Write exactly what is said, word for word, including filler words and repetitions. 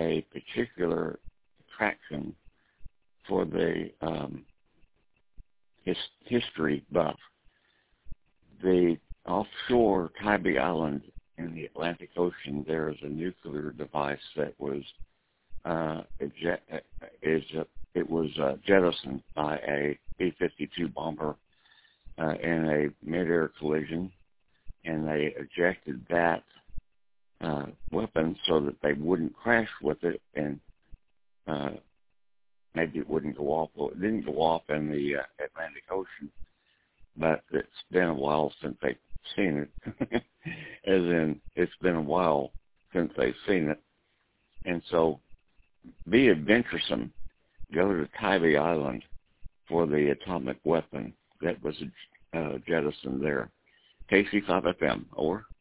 a particular attraction for the um, his, history buff. The offshore Tybee Island in the Atlantic Ocean, there is a nuclear device that was uh, eject, is uh, it was uh, jettisoned by a B fifty-two bomber uh, in a mid-air collision, and they ejected that uh, weapon so that they wouldn't crash with it, and uh, maybe it wouldn't go off. Well, it didn't go off in the uh, Atlantic Ocean, but it's been a while since they've seen it, as in it's been a while since they've seen it. And so be adventuresome. Go to Tybee Island for the atomic weapon that was uh, jettisoned there. K C five F M, over.